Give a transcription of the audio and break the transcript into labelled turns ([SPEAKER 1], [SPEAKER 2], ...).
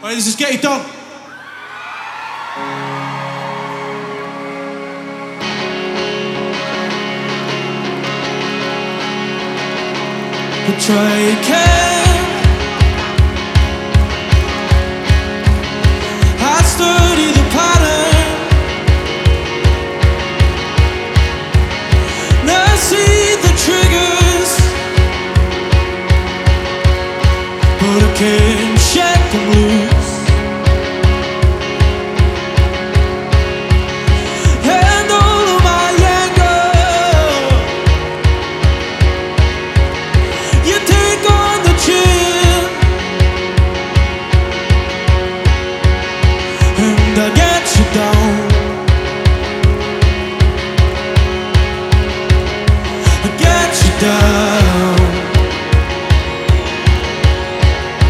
[SPEAKER 1] Alright, this is Get It Done. Try again. I study the pattern. Now see the triggers, but I can't shake them loose.